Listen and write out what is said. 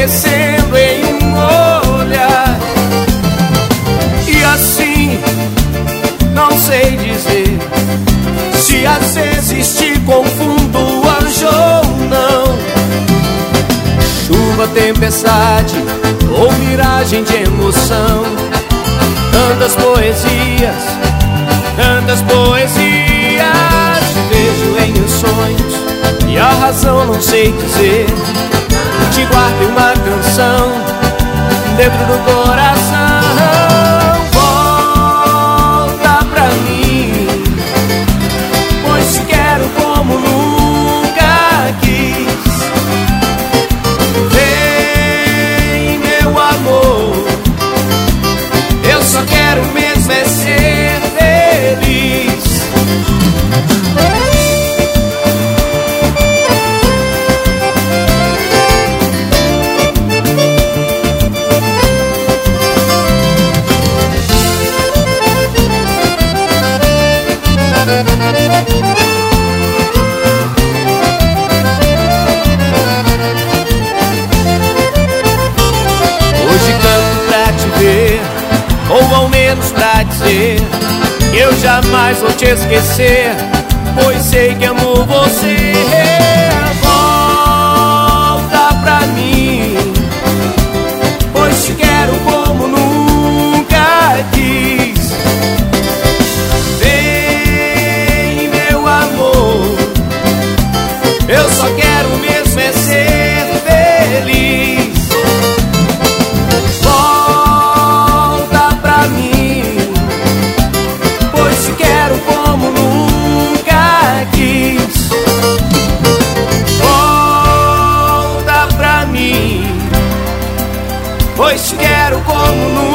enlouquecendo em um olhar. E assim, não sei dizer se às vezes te confundo, anjo ou não. Chuva, tempestade ou miragem de emoção. Tantas poesias, tantas poesias te vejo em meus sonhos, e a razão não sei dizer. Te guardo em uma canção dentro do coração. Volta pra mim, pois te quero como nunca quis. Vem, meu amor, eu só quero mesmo é ser feliz. Hoje canto pra te ver, ou ao menos pra dizer que eu jamais vou te esquecer, pois sei que amo você. Volta pra mim, pois te quero como nunca quis. Vem, meu amor, eu só quero mesmo é ser feliz. Volta pra mim, pois te quero como nunca quis. Volta pra mim, pois te quero como nunca